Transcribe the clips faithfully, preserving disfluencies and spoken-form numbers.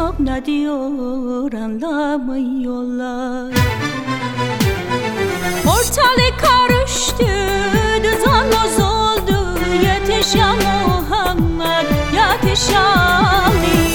hesap ne diyor anlamıyorlar. Ortalık karıştı, düzen bozuldu. Yetiş ya Muhammed, yetiş ya Ali.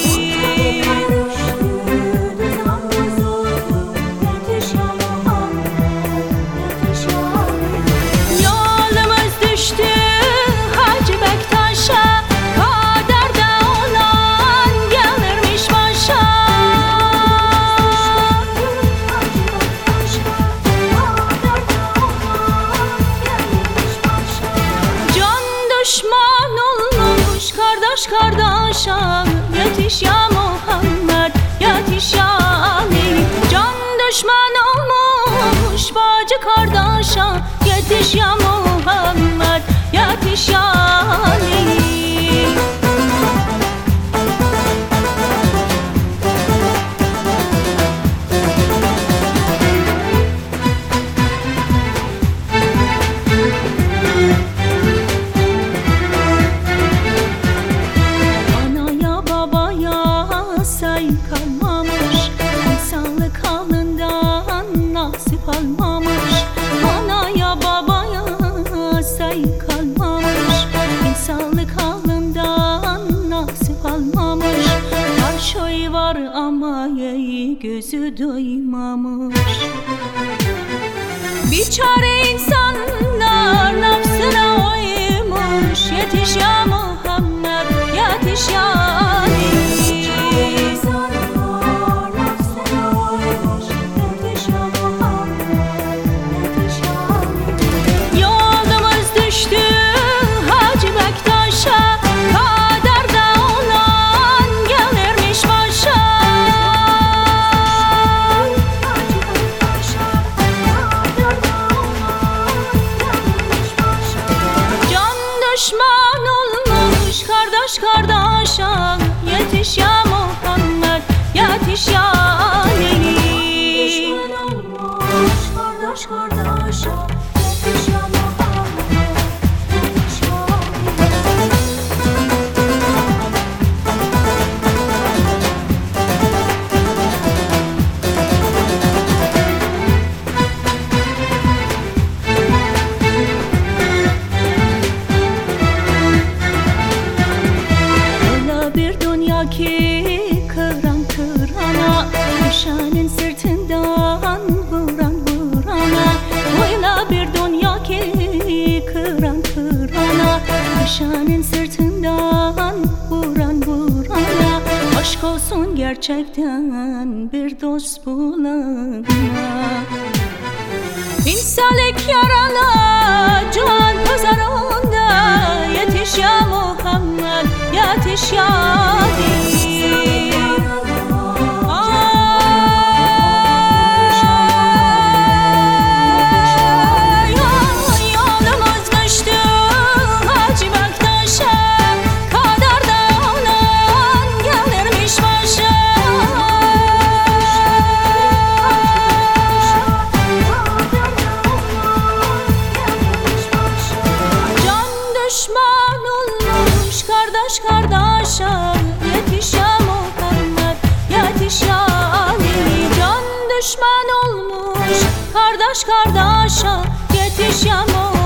Düşman olmuş kardeş kardeşa, yetiş ya Muhammed, yetiş ya Ali. Can düşman olmuş bacı kardeşa, yetiş ya Muhammed, yetiş ya Ali. Kalmamış, insanlık halından nasip almamış. Anaya babaya say kalmamış, insanlık halından nasip almamış. Her şey var ama iyi gözü duymamış. Biçare insanlar nefsine uymuş. Yetiş ya Muhammed, yetiş ya Ali. Düşman olmuş kardeş kardeşa, yetiş ya Muhammed, yetiş ya Ali. Düşman olmuş kardeş kardeşa, yetiş ya Muhammed, yetiş ya ki kıran kırana, düşenin sırtından vuran vurana. Öyle bir dünya ki kıran kırana, düşenin sırtından vuran vurana. Aşk olsun gerçekten bir dost bulana. İnsanlık yarana can pazarında, yetiş ya Muhammed, yetiş ya Ali. Düşman olmuş kardeş kardeşa, yetiş ya Muhammed, yetiş ya Ali. Can düşman olmuş kardeş kardeşa, yetiş ya Muhammed.